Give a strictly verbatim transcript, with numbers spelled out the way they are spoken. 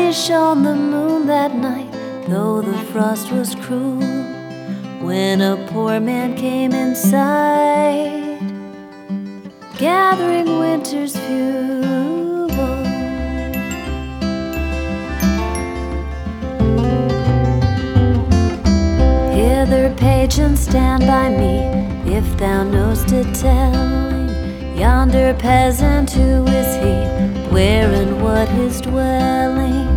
brightly shone the moon that night, though the frost was cruel, when a poor man came in sight, gathering winter's fuel. Hither, page, and stand by me, if thou know'st it telling, yonder peasant, who is he? Where and what his dwelling?